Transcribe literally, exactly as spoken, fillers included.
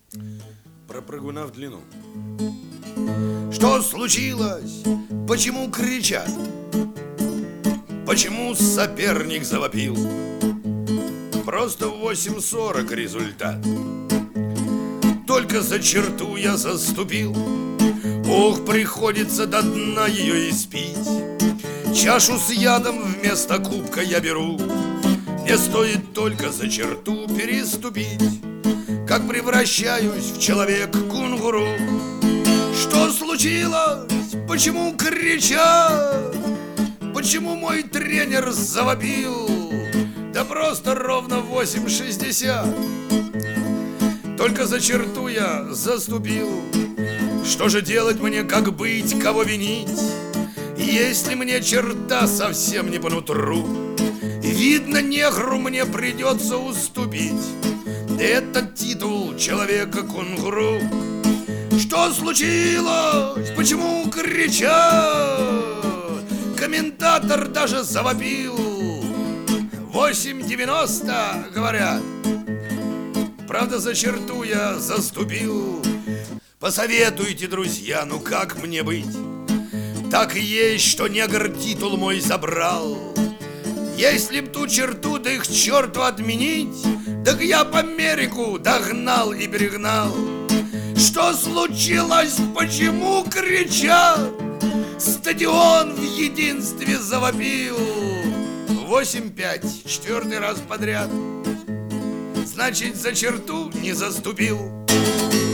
Про прыгуна в длину. Что случилось? Почему кричат? Почему соперник завопил? Просто в восемь сорок результат. Только за черту я заступил. Ох, приходится до дна ее испить. Чашу с ядом вместо кубка я беру. Мне стоит только за черту переступить, как превращаюсь в человек-кунгуру. Что случилось? Почему кричат? Почему мой тренер завопил? Да просто ровно восемь шестьдесят. Только за черту я заступил. Что же делать мне, как быть, кого винить, если мне черта совсем не по нутру? Видно, негру мне придется уступить этот титул человека-кунгуру. Что случилось? Почему кричат? Комментатор даже завопил. восемь девяносто, говорят. Правда, за черту я заступил. Посоветуйте, друзья, ну как мне быть? Так и есть, что негр титул мой забрал. Если б ту черту, да их черту отменить, так я по Америку догнал и перегнал. Что случилось? Почему кричат? Стадион в единстве завопил. восемь пять, четвертый раз подряд. Значит, за черту не заступил.